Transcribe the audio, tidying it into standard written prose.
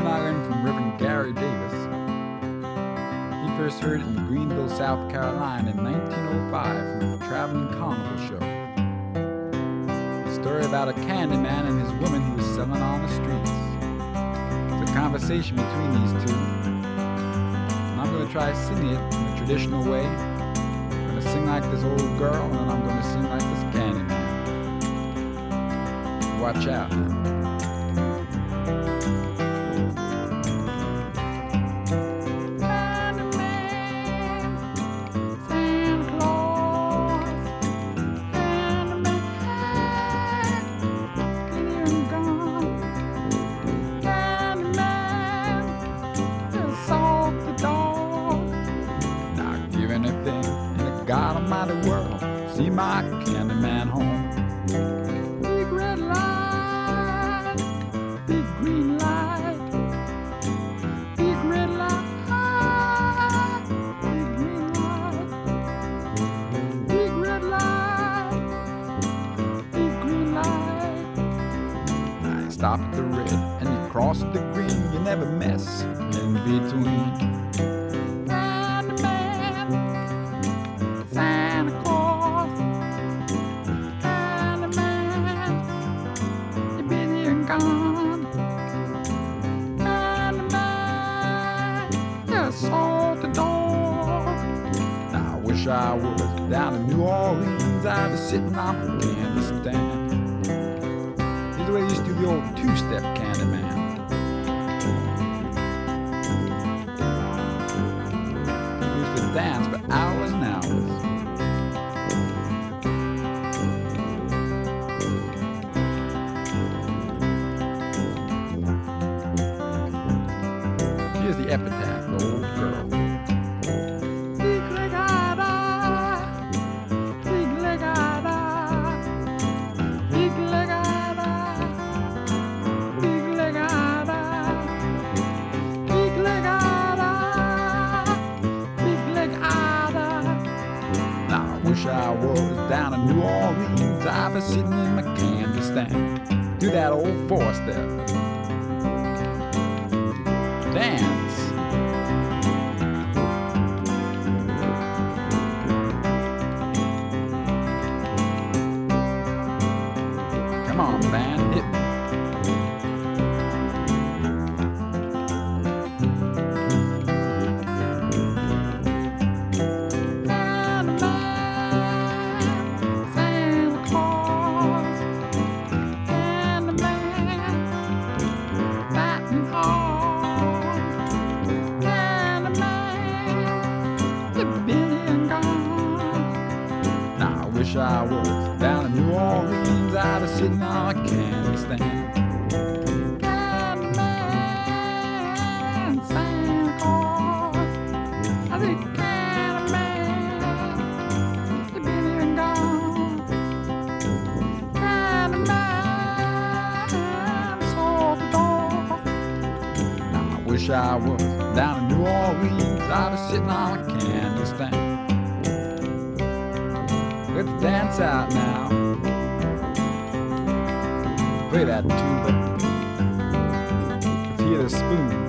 something I learned from Reverend Gary Davis. He first heard it in Greenville, South Carolina in 1905 from a traveling carnival show. A story about a candy man and his woman who was selling on the streets. It's a conversation between these two. And I'm going to try singing it in a traditional way. I'm going to sing like this old girl, and then I'm going to sing like this candy man. Watch out now. God almighty world, see my candy man home. Big red light, big green light, big red light, big green light, big red light, big green light. Now you stop at the red and you cross the green, you never mess in between. Salt the dog. Now I wish I was down in New Orleans. I'd be sitting on a candy stand. Here's the way they used to do the old two-step candy man. He used to dance for hours and hours. Here's the epitaph, the old girl. Big leg eye, big leg eye, big leg eye, big leg eye, big leg eye, big leg eye. Now I wish I was down in New Orleans. I'd be sitting in my candy stand. Do that old four-step. Dance. Come on, band, hit me. Santa Claus, and the man fighting hard. I was down in New Orleans, I'd be sitting on a candy stand. Candy man, Santa Claus, I said candy man, you've been here and gone. Candy man, salt the dog. Now I wish I was down in New Orleans, I'd be sitting on a candy stand. Let's dance out now. Play that tuba. Let's hear the spoon.